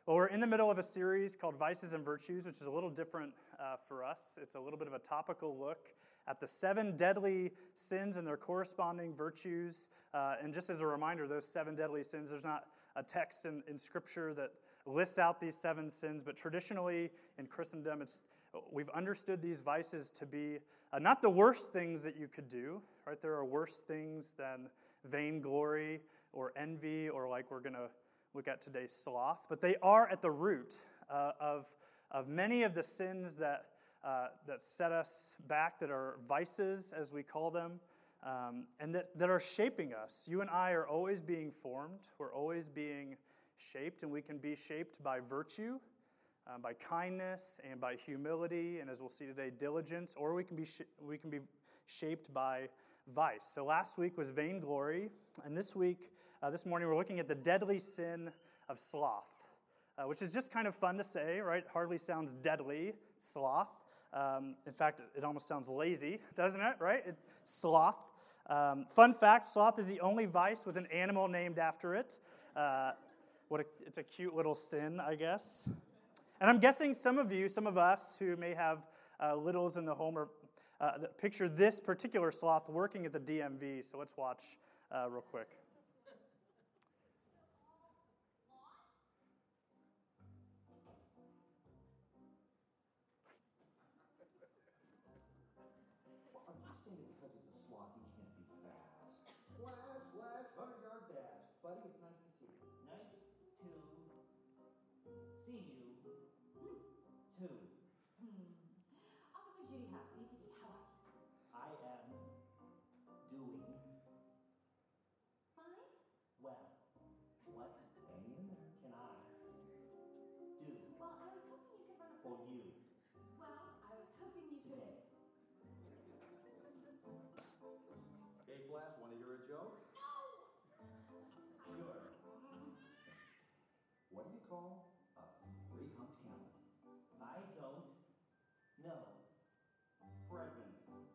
Well, we're in the middle of a series called Vices and Virtues, which is a little different for us. It's a little bit of a topical look at the 7 deadly sins and their corresponding virtues. And just as a reminder, those 7 deadly sins, there's not a text in Scripture that lists out these 7 sins, but traditionally in Christendom, we've understood these vices to be not the worst things that you could do, right? There are worse things than vainglory or envy, or like we're going to look at today, sloth. But they are at the root of many of the sins that set us back, that are vices, as we call them, and that are shaping us. You and I are always being formed. We're always being shaped, and we can be shaped by virtue, by kindness, and by humility, and as we'll see today, diligence, or we can be shaped by vice. So last week was vainglory, and this morning we're looking at the deadly sin of sloth, which is just kind of fun to say, right? Hardly sounds deadly, sloth. In fact, it almost sounds lazy, doesn't it, right? Sloth. Fun fact, sloth is the only vice with an animal named after it. It's a cute little sin, I guess. And I'm guessing some of us who may have littles in the home, or picture this particular sloth working at the DMV. So let's watch real quick. Flash, 100-yard dash. Buddy, it's nice to see you. Nice to see you, too. Officer Judy House, CPD, how are you? I am doing Fine. well. What Hang in there. can I do Well, I was hoping you could run a... for you Well, I was hoping you could... today? Hey, Flash, want to hear a joke? No! Sure. What do you call a 3-humped camel? I don't know. Pregnant.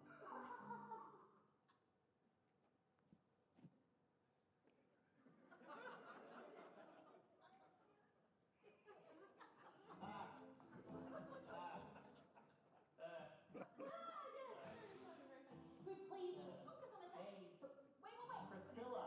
But please, just focus on the text. Hey, Wait. Priscilla,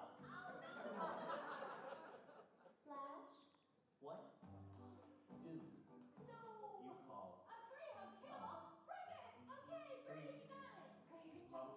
Flash? what do you No! call A 3-hump camel? Pregnant! Okay, 3, 9.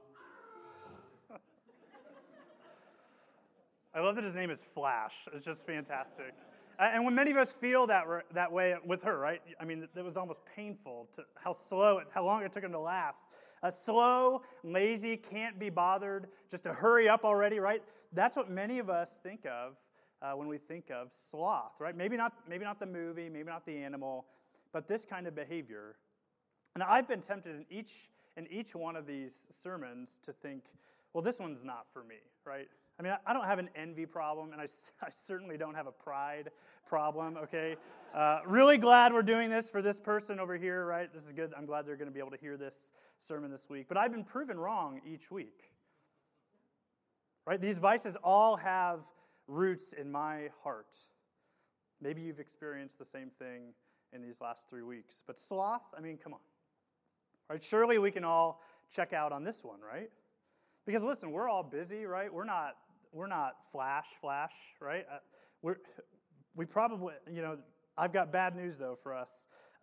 I love that his name is Flash. It's just fantastic. And when many of us feel that way with her, right? I mean, it was almost painful to how long it took him to laugh. Slow, lazy, can't be bothered, just to hurry up already, right? That's what many of us think of when we think of sloth, right? Maybe not the movie, maybe not the animal, but this kind of behavior. And I've been tempted in each one of these sermons to think, well, this one's not for me, right? I mean, I don't have an envy problem, and I certainly don't have a pride problem, okay? Really glad we're doing this for this person over here, right? This is good. I'm glad they're going to be able to hear this sermon this week. But I've been proven wrong each week, right? These vices all have roots in my heart. Maybe you've experienced the same thing in these last 3 weeks. But sloth, I mean, come on. Right? Surely we can all check out on this one, right? Because listen, we're all busy, right? We're not flash, right? We probably, I've got bad news though for us.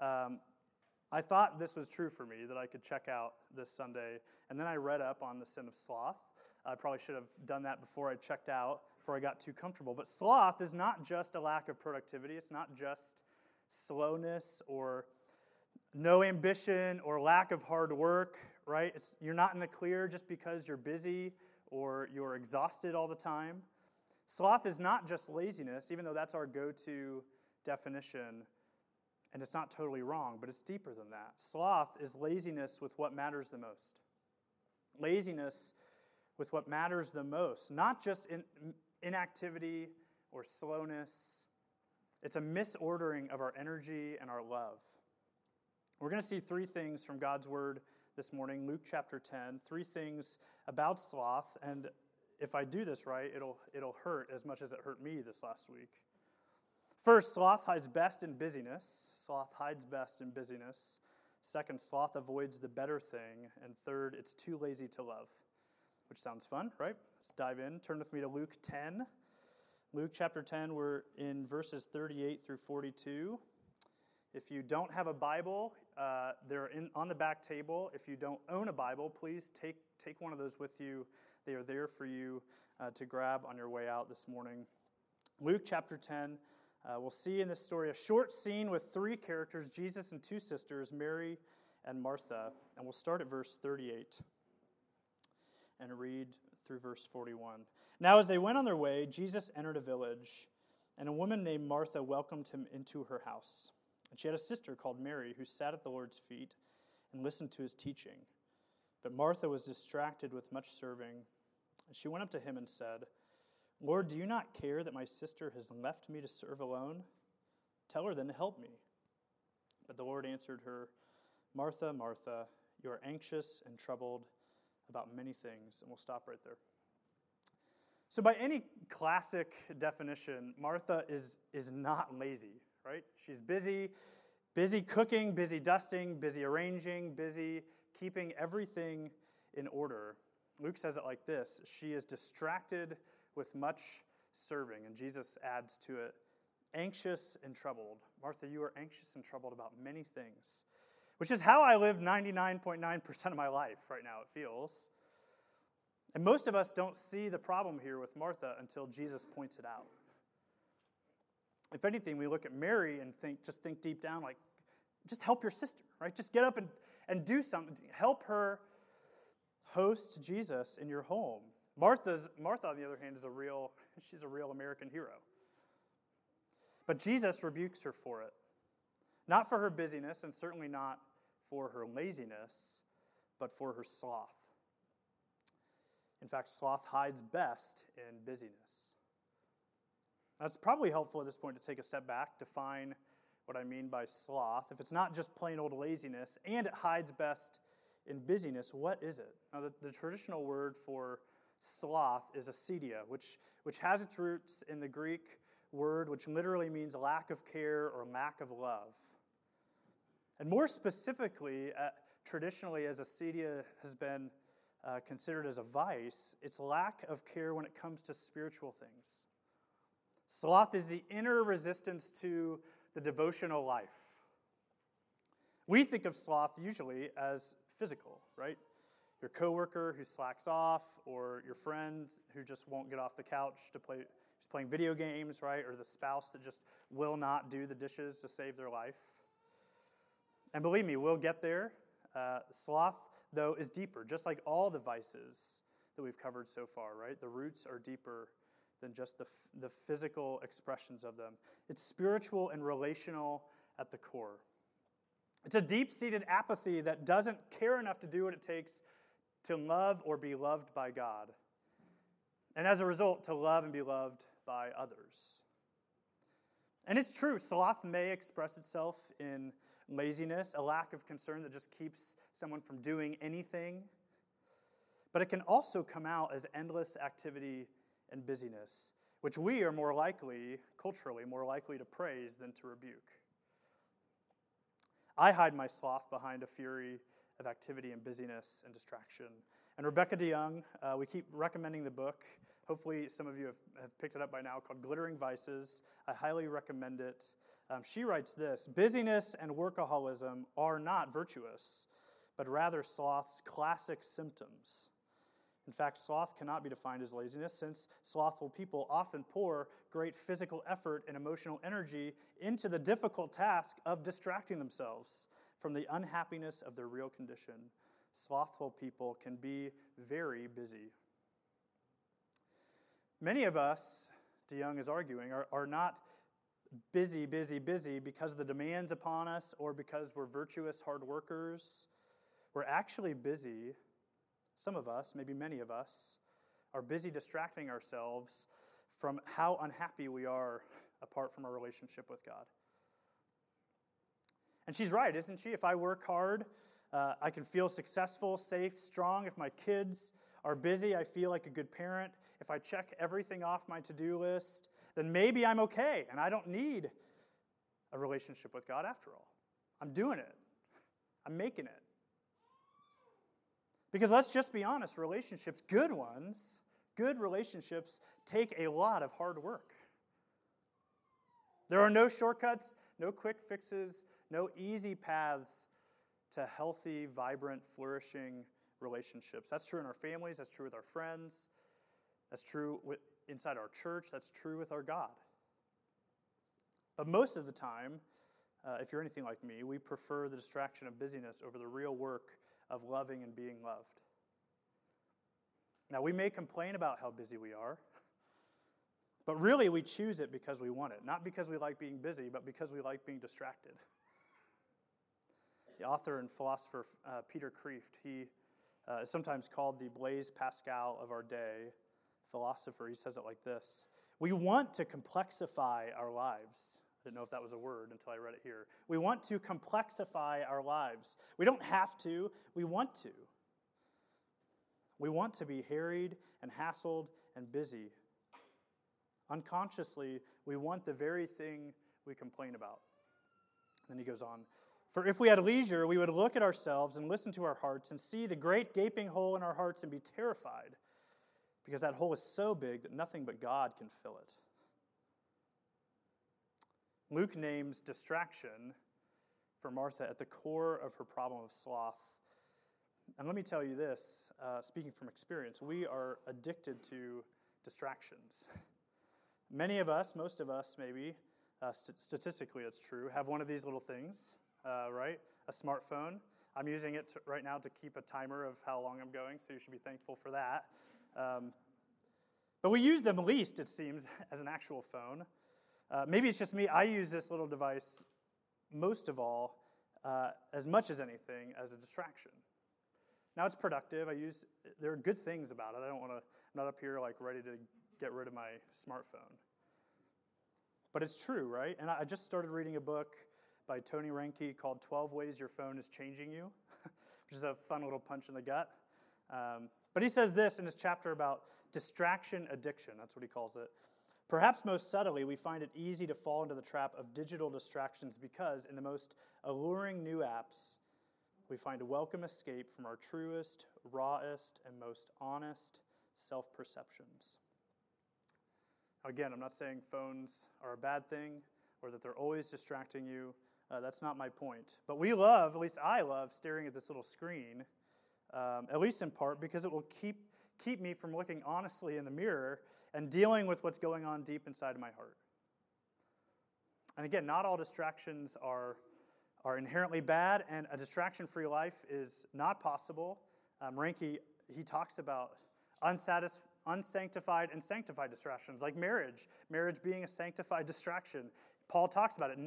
I thought this was true for me, that I could check out this Sunday, and then I read up on the sin of sloth. I probably should have done that before I checked out, before I got too comfortable. But sloth is not just a lack of productivity. It's not just slowness or no ambition or lack of hard work, right? You're not in the clear just because you're busy or you're exhausted all the time. Sloth is not just laziness, even though that's our go-to definition, and it's not totally wrong, but it's deeper than that. Sloth is laziness with what matters the most. Laziness with what matters the most, not just inactivity or slowness. It's a misordering of our energy and our love. We're going to see 3 things from God's Word this morning, Luke chapter 10, 3 things about sloth, and if I do this right, it'll hurt as much as it hurt me this last week. First, sloth hides best in busyness. Sloth hides best in busyness. Second, sloth avoids the better thing. And third, it's too lazy to love, which sounds fun, right? Let's dive in. Turn with me to Luke 10. Luke chapter 10, we're in verses 38 through 42. If you don't have a Bible, they're on the back table. If you don't own a Bible, please take one of those with you. They are there for you to grab on your way out this morning. Luke chapter 10, we'll see in this story a short scene with three characters, Jesus and two sisters, Mary and Martha. And we'll start at verse 38 and read through verse 41. Now as they went on their way, Jesus entered a village, and a woman named Martha welcomed him into her house. And she had a sister called Mary who sat at the Lord's feet and listened to his teaching. But Martha was distracted with much serving. And she went up to him and said, Lord, do you not care that my sister has left me to serve alone? Tell her then to help me. But the Lord answered her, Martha, Martha, you are anxious and troubled about many things. And we'll stop right there. So by any classic definition, Martha is not lazy, right? She's busy cooking, busy dusting, busy arranging, busy keeping everything in order. Luke says it like this: she is distracted with much serving, and Jesus adds to it, anxious and troubled. Martha, you are anxious and troubled about many things, which is how I live 99.9% of my life right now, it feels. And most of us don't see the problem here with Martha until Jesus points it out. If anything, we look at Mary and think deep down, like, just help your sister, right? Just get up and do something. Help her host Jesus in your home. Martha, on the other hand, she's a real American hero. But Jesus rebukes her for it. Not for her busyness, and certainly not for her laziness, but for her sloth. In fact, sloth hides best in busyness. That's probably helpful at this point to take a step back, define what I mean by sloth. If it's not just plain old laziness, and it hides best in busyness, what is it? Now, the traditional word for sloth is acedia, which has its roots in the Greek word, which literally means lack of care or lack of love. And more specifically, traditionally, as acedia has been considered as a vice, it's lack of care when it comes to spiritual things. Sloth is the inner resistance to the devotional life. We think of sloth usually as physical, right? Your coworker who slacks off, or your friend who just won't get off the couch who's playing video games, right? Or the spouse that just will not do the dishes to save their life. And believe me, we'll get there. Sloth, though, is deeper, just like all the vices that we've covered so far, right? The roots are deeper than just the physical expressions of them. It's spiritual and relational at the core. It's a deep-seated apathy that doesn't care enough to do what it takes to love or be loved by God. And as a result, to love and be loved by others. And it's true, sloth may express itself in laziness, a lack of concern that just keeps someone from doing anything. But it can also come out as endless activity and busyness, which we are culturally more likely to praise than to rebuke. I hide my sloth behind a fury of activity and busyness and distraction. And Rebecca DeYoung, we keep recommending the book. Hopefully some of you have picked it up by now, called Glittering Vices. I highly recommend it. She writes this: busyness and workaholism are not virtuous, but rather sloth's classic symptoms. In fact, sloth cannot be defined as laziness, since slothful people often pour great physical effort and emotional energy into the difficult task of distracting themselves from the unhappiness of their real condition. Slothful people can be very busy. Many of us, DeYoung is arguing, are not busy because of the demands upon us or because we're virtuous hard workers. We're actually busy. Some of us, maybe many of us, are busy distracting ourselves from how unhappy we are apart from our relationship with God. And she's right, isn't she? If I work hard, I can feel successful, safe, strong. If my kids are busy, I feel like a good parent. If I check everything off my to-do list, then maybe I'm okay and I don't need a relationship with God after all. I'm doing it. I'm making it. Because let's just be honest, relationships, good ones, good relationships take a lot of hard work. There are no shortcuts, no quick fixes, no easy paths to healthy, vibrant, flourishing relationships. That's true in our families, that's true with our friends, that's true inside our church, that's true with our God. But most of the time, if you're anything like me, we prefer the distraction of busyness over the real work of loving and being loved. Now, we may complain about how busy we are, but really we choose it because we want it. Not because we like being busy, but because we like being distracted. The author and philosopher Peter Kreeft, he is sometimes called the Blaise Pascal of our day, philosopher. He says it like this: we want to complexify our lives. I didn't know if that was a word until I read it here. We want to complexify our lives. We don't have to, we want to. We want to be harried and hassled and busy. Unconsciously, we want the very thing we complain about. Then he goes on, for if we had leisure, we would look at ourselves and listen to our hearts and see the great gaping hole in our hearts and be terrified, because that hole is so big that nothing but God can fill it. Luke names distraction for Martha at the core of her problem of sloth. And let me tell you this, speaking from experience, we are addicted to distractions. Many of us, most of us maybe, statistically it's true, have one of these little things, right? A smartphone. I'm using it right now to keep a timer of how long I'm going, so you should be thankful for that. But we use them least, it seems, as an actual phone. Maybe it's just me. I use this little device most of all, as much as anything, as a distraction. Now it's productive. There are good things about it. I'm not up here like ready to get rid of my smartphone. But it's true, right? And I just started reading a book by Tony Reinke called 12 Ways Your Phone is Changing You, which is a fun little punch in the gut. But he says this in his chapter about distraction addiction. That's what he calls it. Perhaps most subtly, we find it easy to fall into the trap of digital distractions because in the most alluring new apps, we find a welcome escape from our truest, rawest, and most honest self-perceptions. Again, I'm not saying phones are a bad thing or that they're always distracting you. That's not my point. But we love, at least I love, staring at this little screen, at least in part because it will keep me from looking honestly in the mirror and dealing with what's going on deep inside of my heart. And again, not all distractions are inherently bad, and a distraction-free life is not possible. Reinke, he talks about unsanctified and sanctified distractions, like marriage being a sanctified distraction. Paul talks about it.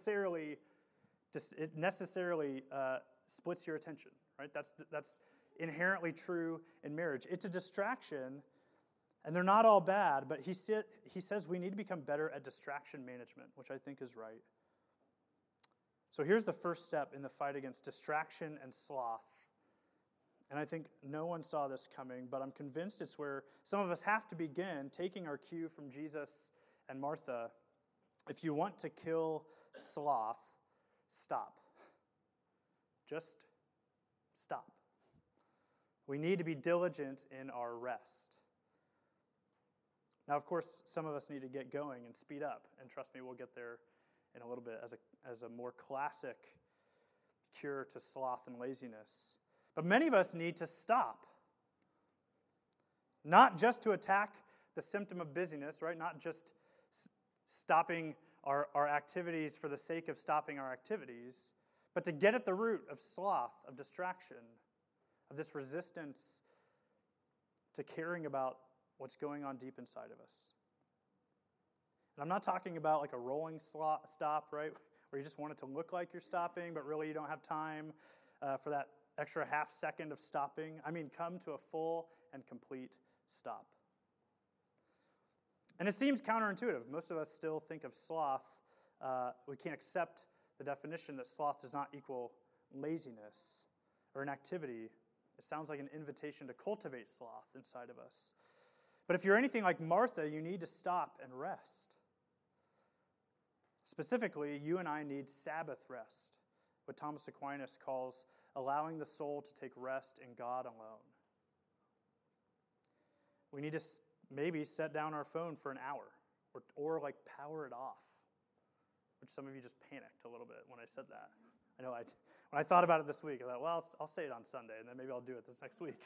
It necessarily splits your attention, right? That's inherently true in marriage. It's a distraction, and they're not all bad, but he says we need to become better at distraction management, which I think is right. So here's the first step in the fight against distraction and sloth. And I think no one saw this coming, but I'm convinced it's where some of us have to begin taking our cue from Jesus and Martha. If you want to kill sloth, stop. Just stop. We need to be diligent in our rest. Now, of course, some of us need to get going and speed up, and trust me, we'll get there in a little bit as a more classic cure to sloth and laziness. But many of us need to stop. Not just to attack the symptom of busyness, right? Not just stopping our activities for the sake of stopping our activities, but to get at the root of sloth, of distraction, of this resistance to caring about what's going on deep inside of us. And I'm not talking about like a rolling stop, right, where you just want it to look like you're stopping, but really you don't have time for that extra half second of stopping. I mean, come to a full and complete stop. And it seems counterintuitive. Most of us still think of sloth. We can't accept the definition that sloth does not equal laziness or inactivity. It sounds like an invitation to cultivate sloth inside of us. But if you're anything like Martha, you need to stop and rest. Specifically, you and I need Sabbath rest, what Thomas Aquinas calls allowing the soul to take rest in God alone. We need to maybe set down our phone for an hour or like power it off, which some of you just panicked a little bit when I said that. I know when I thought about it this week, I thought, well, I'll say it on Sunday, and then maybe I'll do it this next week.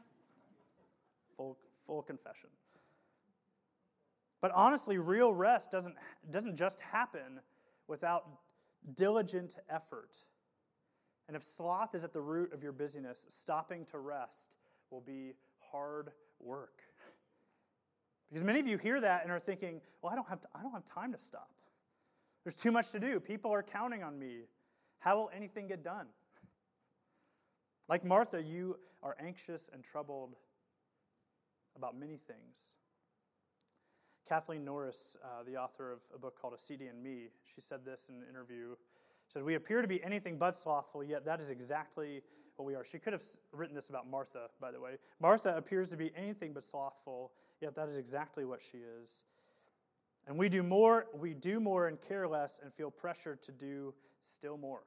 Full confession. But honestly, real rest doesn't just happen without diligent effort. And if sloth is at the root of your busyness, stopping to rest will be hard work. Because many of you hear that and are thinking, well, I don't have time to stop. There's too much to do. People are counting on me. How will anything get done? Like Martha, you are anxious and troubled about many things. Kathleen Norris, the author of a book called A CD and Me, she said this in an interview. She said, "We appear to be anything but slothful, yet that is exactly what we are." She could have written this about Martha, by the way. Martha appears to be anything but slothful, yet that is exactly what she is. And we do more and care less and feel pressured to do still more.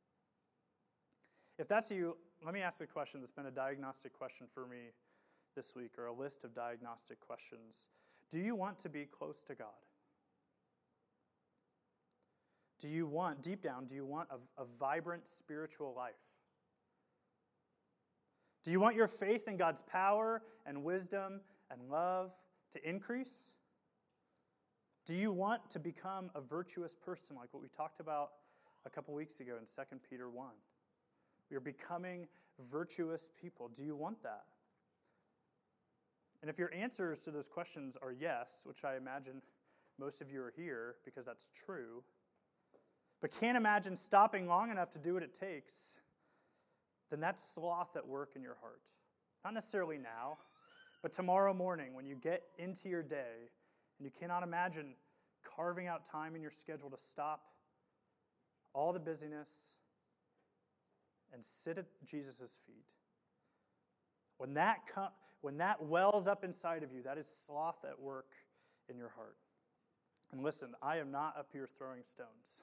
If that's you, let me ask a question that's been a diagnostic question for me this week, or a list of diagnostic questions. Do you want to be close to God? Deep down, do you want a vibrant spiritual life? Do you want your faith in God's power and wisdom and love to increase? Do you want to become a virtuous person like what we talked about a couple weeks ago in 2 Peter 1? We are becoming virtuous people. Do you want that? And if your answers to those questions are yes, which I imagine most of you are here because that's true, but can't imagine stopping long enough to do what it takes, then that's sloth at work in your heart. Not necessarily now, but tomorrow morning when you get into your day and you cannot imagine carving out time in your schedule to stop all the busyness and sit at Jesus' feet. When that wells up inside of you, that is sloth at work in your heart. And listen, I am not up here throwing stones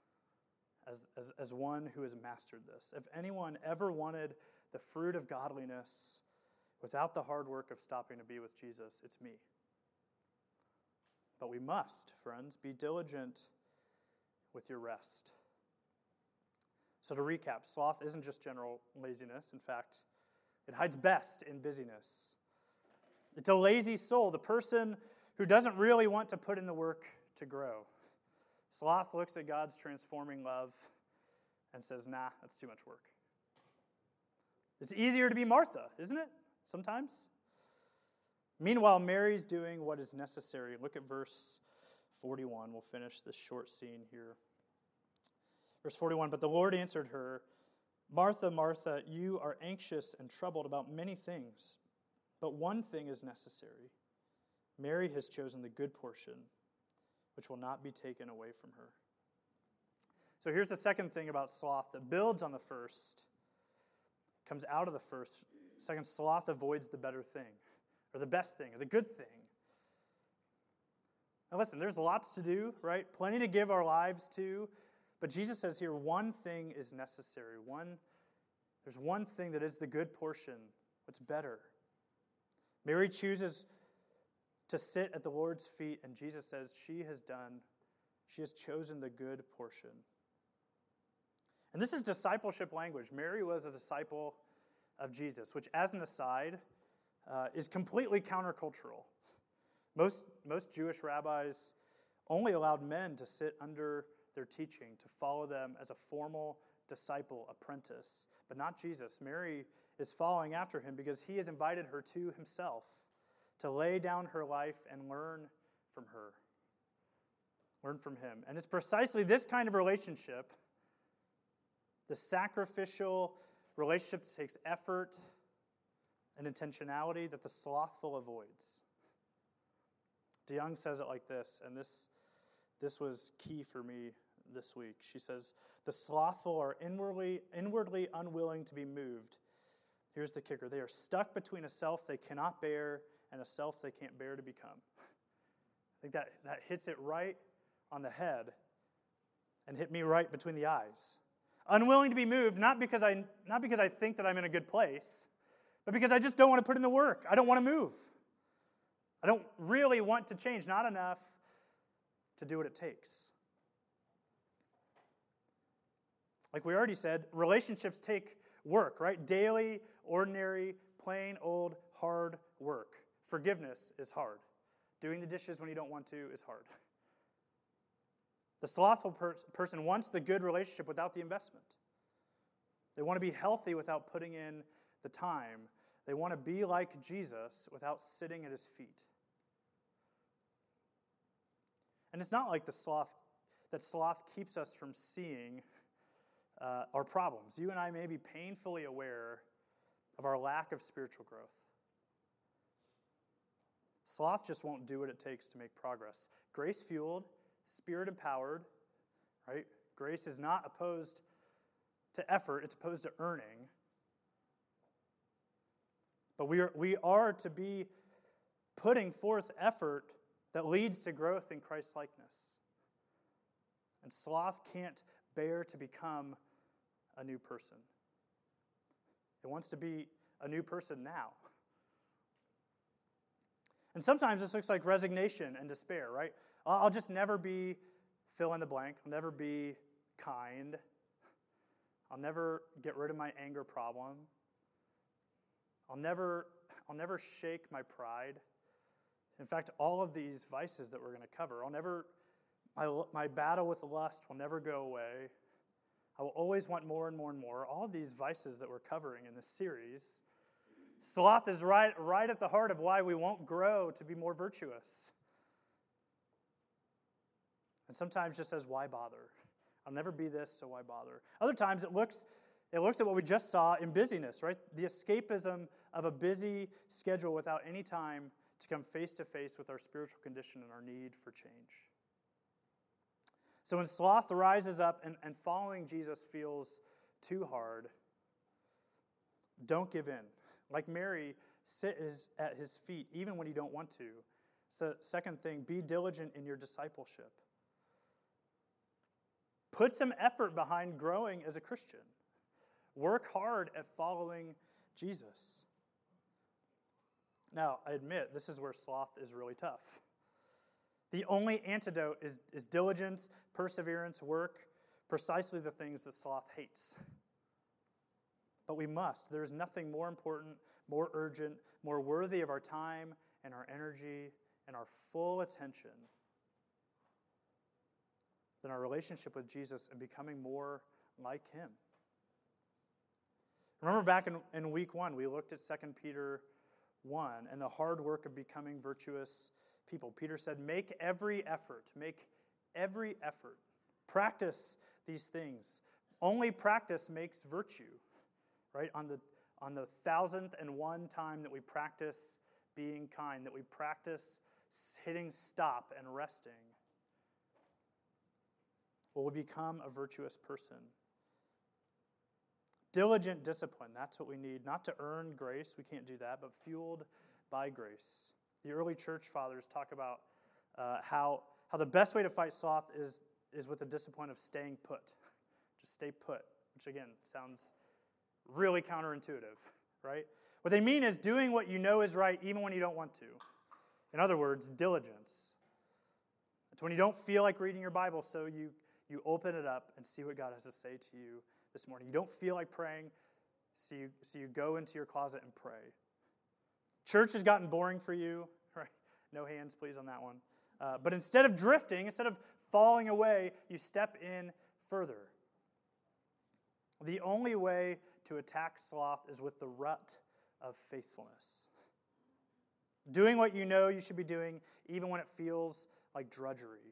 as one who has mastered this. If anyone ever wanted the fruit of godliness without the hard work of stopping to be with Jesus, it's me. But we must, friends, be diligent with your rest. So to recap, sloth isn't just general laziness. In fact, it hides best in busyness. It's a lazy soul, the person who doesn't really want to put in the work to grow. Sloth looks at God's transforming love and says, nah, that's too much work. It's easier to be Martha, isn't it? Sometimes. Meanwhile, Mary's doing what is necessary. Look at verse 41. We'll finish this short scene here. Verse 41, but the Lord answered her, Martha, Martha, you are anxious and troubled about many things, but one thing is necessary. Mary has chosen the good portion, which will not be taken away from her. So here's the second thing about sloth that builds on the first, comes out of the first. Second, sloth avoids the better thing, or the best thing, or the good thing. Now listen, there's lots to do, right? Plenty to give our lives to. But Jesus says here, one thing is necessary. There's one thing that is the good portion, what's better. Mary chooses to sit at the Lord's feet, and Jesus says she has chosen the good portion. And this is discipleship language. Mary was a disciple of Jesus, which, as an aside, is completely countercultural. Most Jewish rabbis only allowed men to sit under their teaching, to follow them as a formal disciple, apprentice, but not Jesus. Mary is following after him because he has invited her to himself to lay down her life and learn from her. Learn from him. And it's precisely this kind of relationship, the sacrificial relationship that takes effort and intentionality, that the slothful avoids. DeYoung says it like this, and this was key for me this week. She says, the slothful are inwardly unwilling to be moved. Here's the kicker. They are stuck between a self they cannot bear and a self they can't bear to become. I think that hits it right on the head and hit me right between the eyes. Unwilling to be moved, not because I think that I'm in a good place, but because I just don't want to put in the work. I don't want to move. I don't really want to change, not enough to do what it takes. Like we already said, relationships take work, right? Daily, ordinary, plain old hard work. Forgiveness is hard. Doing the dishes when you don't want to is hard. The slothful person wants the good relationship without the investment. They want to be healthy without putting in the time. They want to be like Jesus without sitting at his feet. And it's not like sloth keeps us from seeing our problems. You and I may be painfully aware of our lack of spiritual growth. Sloth just won't do what it takes to make progress. Grace-fueled, Spirit-empowered, right? Grace is not opposed to effort, it's opposed to earning. But we are to be putting forth effort that leads to growth in Christ-likeness. And sloth can't bear to become a new person. It wants to be a new person now. And sometimes this looks like resignation and despair, right? I'll just never be fill in the blank. I'll never be kind. I'll never get rid of my anger problem. I'll never shake my pride. In fact, all of these vices that we're going to cover, my battle with lust will never go away. I will always want more and more and more. All of these vices that we're covering in this series, sloth is right at the heart of why we won't grow to be more virtuous. And sometimes just says, why bother? I'll never be this, so why bother? Other times it looks at what we just saw in busyness, right? The escapism of a busy schedule without any time to come face to face with our spiritual condition and our need for change. So when sloth rises up and following Jesus feels too hard, don't give in. Like Mary, sit at his feet even when you don't want to. So second thing, be diligent in your discipleship. Put some effort behind growing as a Christian. Work hard at following Jesus. Now, I admit, this is where sloth is really tough. The only antidote is diligence, perseverance, work, precisely the things that sloth hates. But we must. There is nothing more important, more urgent, more worthy of our time and our energy and our full attention than our relationship with Jesus and becoming more like him. Remember back in week 1, we looked at 2 Peter 1 and the hard work of becoming virtuous people. Peter said, make every effort. Practice these things. Only practice makes virtue, right? On the 1001th time that we practice being kind, that we practice hitting stop and resting, will we become a virtuous person. Diligent discipline, that's what we need. Not to earn grace, we can't do that, but fueled by grace. The early church fathers talk about how the best way to fight sloth is with the discipline of staying put. Just stay put, which again sounds really counterintuitive, right? What they mean is doing what you know is right even when you don't want to. In other words, diligence. It's when you don't feel like reading your Bible, so you open it up and see what God has to say to you this morning. You don't feel like praying, so you go into your closet and pray. Church has gotten boring for you, right? No hands, please, on that one. But instead of drifting, instead of falling away, you step in further. The only way to attack sloth is with the rut of faithfulness. Doing what you know you should be doing, even when it feels like drudgery.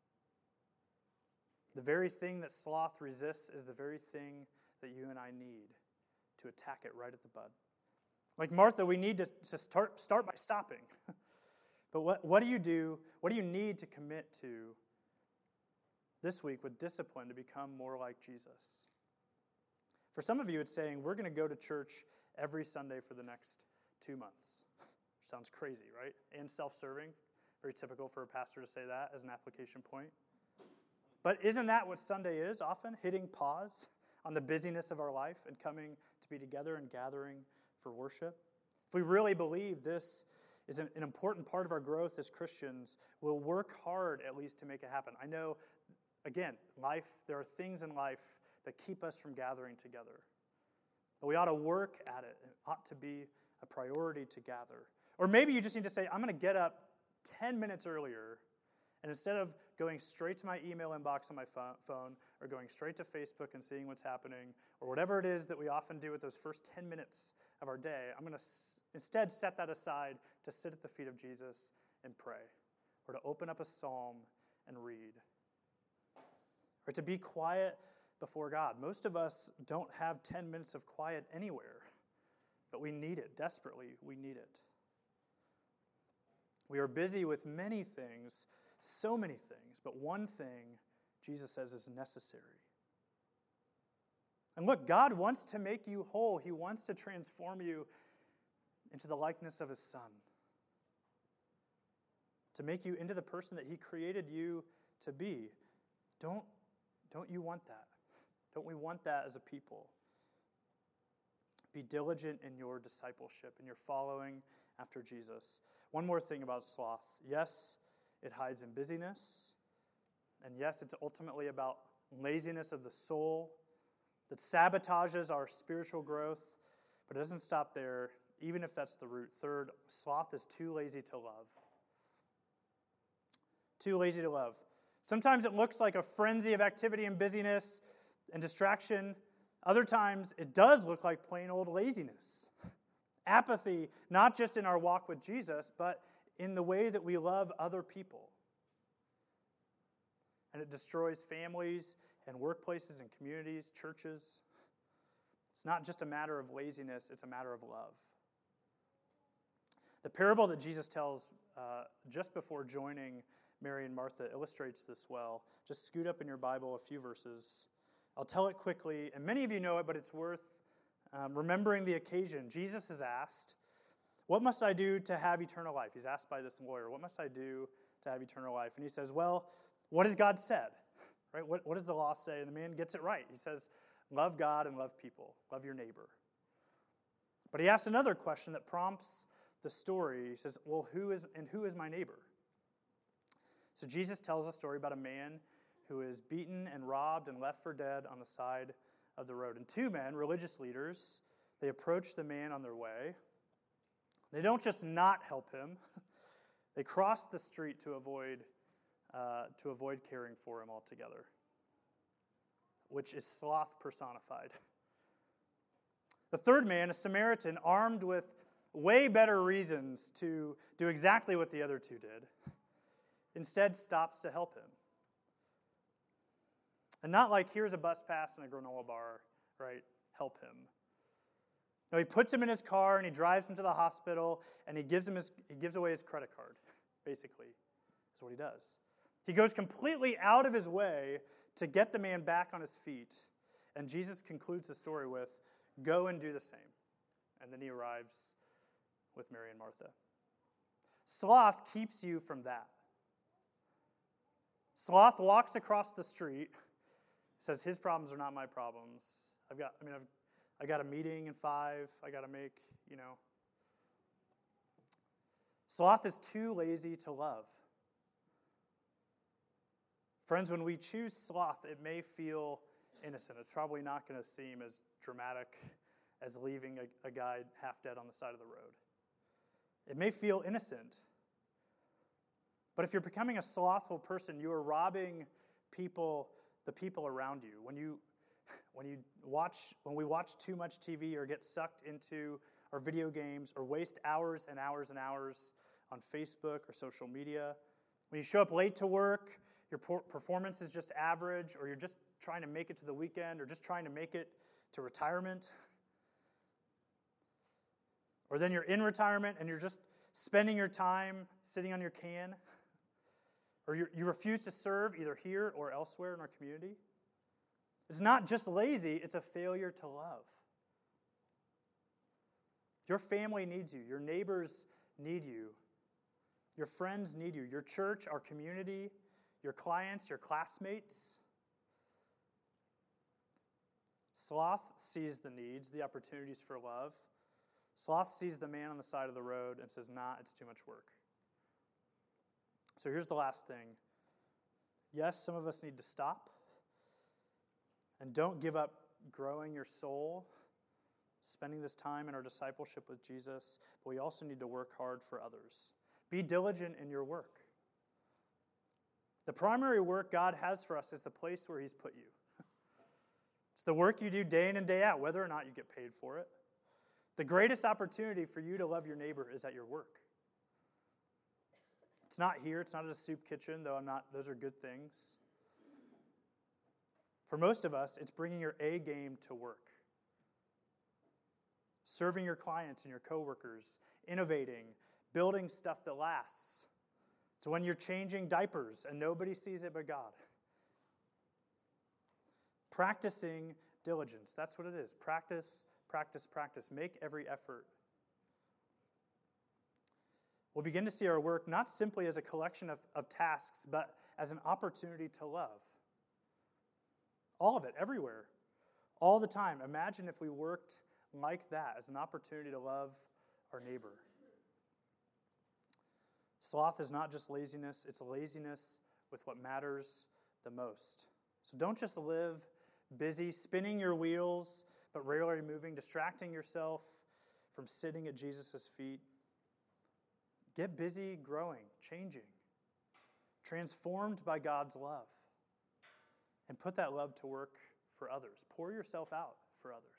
The very thing that sloth resists is the very thing that you and I need to attack it right at the bud. Like Martha, we need to start by stopping. But what do you do? What do you need to commit to this week with discipline to become more like Jesus? For some of you, it's saying, we're going to go to church every Sunday for the next 2 months. Sounds crazy, right? And self-serving. Very typical for a pastor to say that as an application point. But isn't that what Sunday is often? Hitting pause on the busyness of our life and coming to be together and gathering for worship? If we really believe this is an important part of our growth as Christians, we'll work hard at least to make it happen. I know, again, there are things in life that keep us from gathering together. But we ought to work at it. It ought to be a priority to gather. Or maybe you just need to say, I'm going to get up 10 minutes earlier, and instead of going straight to my email inbox on my phone or going straight to Facebook and seeing what's happening, or whatever it is that we often do with those first 10 minutes of our day, I'm going to instead set that aside to sit at the feet of Jesus and pray, or to open up a psalm and read, or to be quiet before God. Most of us don't have 10 minutes of quiet anywhere, but we need it desperately. We need it. We are busy with many things, so many things, but one thing Jesus says is necessary. And look, God wants to make you whole. He wants to transform you into the likeness of His Son, to make you into the person that He created you to be. Don't you want that? Don't we want that as a people? Be diligent in your discipleship, in your following after Jesus. One more thing about sloth. Yes, it hides in busyness. And yes, it's ultimately about laziness of the soul that sabotages our spiritual growth. But it doesn't stop there, even if that's the root. Third, sloth is too lazy to love. Too lazy to love. Sometimes it looks like a frenzy of activity and busyness and distraction. Other times it does look like plain old laziness. Apathy, not just in our walk with Jesus, but in the way that we love other people. And it destroys families and workplaces and communities, churches. It's not just a matter of laziness, it's a matter of love. The parable that Jesus tells just before joining Mary and Martha illustrates this well. Just scoot up in your Bible a few verses. I'll tell it quickly, and many of you know it, but it's worth remembering the occasion. Jesus is asked, what must I do to have eternal life? He's asked by this lawyer, what must I do to have eternal life? And he says, well, what has God said? Right? What does the law say? And the man gets it right. He says, love God and love people. Love your neighbor. But he asks another question that prompts the story. He says, well, who is my neighbor? So Jesus tells a story about a man who is beaten and robbed and left for dead on the side of the road. And two men, religious leaders, they approach the man on their way. They don't just not help him. They cross the street to avoid caring for him altogether, which is sloth personified. The third man, a Samaritan, armed with way better reasons to do exactly what the other two did, instead stops to help him. And not like, here's a bus pass and a granola bar, right? Help him. No, he puts him in his car and he drives him to the hospital and he gives away his credit card, basically. That's what he does. He goes completely out of his way to get the man back on his feet. And Jesus concludes the story with, go and do the same. And then he arrives with Mary and Martha. Sloth keeps you from that. Sloth walks across the street, says his problems are not my problems. I got a meeting in 5. I got to make, Sloth is too lazy to love. Friends, when we choose sloth, it may feel innocent. It's probably not going to seem as dramatic as leaving a guy half dead on the side of the road. It may feel innocent. But if you're becoming a slothful person, you are robbing the people around you. When we watch too much TV or get sucked into our video games or waste hours and hours and hours on Facebook or social media, when you show up late to work, your performance is just average, or you're just trying to make it to the weekend, or just trying to make it to retirement, or then you're in retirement and you're just spending your time sitting on your can, or you refuse to serve either here or elsewhere in our community. It's not just lazy, it's a failure to love. Your family needs you. Your neighbors need you. Your friends need you. Your church, our community, your clients, your classmates. Sloth sees the needs, the opportunities for love. Sloth sees the man on the side of the road and says, nah, it's too much work. So here's the last thing. Yes, some of us need to stop. And don't give up growing your soul, spending this time in our discipleship with Jesus, but we also need to work hard for others. Be diligent in your work. The primary work God has for us is the place where He's put you. It's the work you do day in and day out, whether or not you get paid for it. The greatest opportunity for you to love your neighbor is at your work. It's not here. It's not at a soup kitchen, though those are good things. For most of us, it's bringing your A game to work. Serving your clients and your coworkers, innovating, building stuff that lasts. So when you're changing diapers and nobody sees it but God. Practicing diligence. That's what it is. Practice, practice, practice. Make every effort. We'll begin to see our work not simply as a collection of tasks, but as an opportunity to love. All of it, everywhere, all the time. Imagine if we worked like that, as an opportunity to love our neighbor. Sloth is not just laziness, it's laziness with what matters the most. So don't just live busy, spinning your wheels, but rarely moving, distracting yourself from sitting at Jesus' feet. Get busy growing, changing, transformed by God's love. And put that love to work for others. Pour yourself out for others.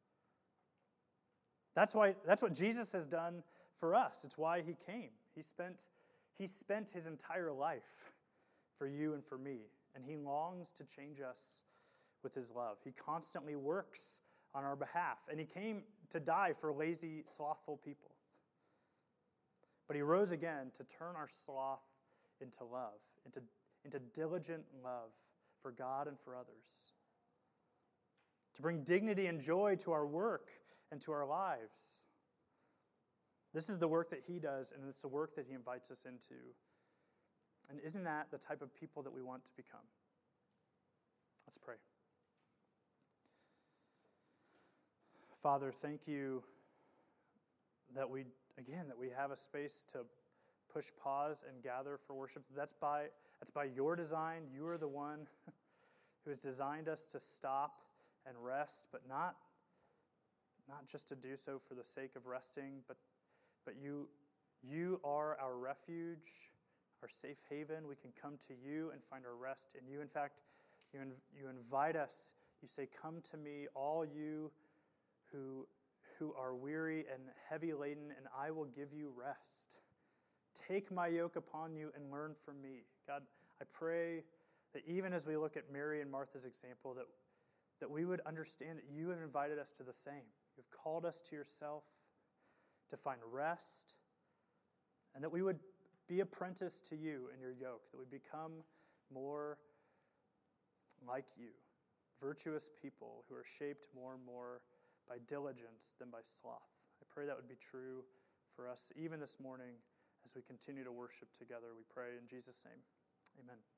That's what Jesus has done for us. It's why He came. He spent His entire life for you and for me. And He longs to change us with His love. He constantly works on our behalf. And He came to die for lazy, slothful people. But He rose again to turn our sloth into love, into diligent love for God and for others. To bring dignity and joy to our work and to our lives. This is the work that He does, and it's the work that He invites us into. And isn't that the type of people that we want to become? Let's pray. Father, thank You that we have a space to push pause and gather for worship. That's by Your design. You are the one who has designed us to stop and rest, but not just to do so for the sake of resting, but you are our refuge, our safe haven. We can come to You and find our rest in You. In fact, you invite us. You say, "Come to Me, all you who are weary and heavy laden, and I will give you rest. Take My yoke upon you and learn from Me." God, I pray that even as we look at Mary and Martha's example, that we would understand that You have invited us to the same. You've called us to Yourself to find rest, and that we would be apprenticed to You and Your yoke, that we become more like You, virtuous people who are shaped more and more by diligence than by sloth. I pray that would be true for us even this morning as we continue to worship together. We pray in Jesus' name. Amen.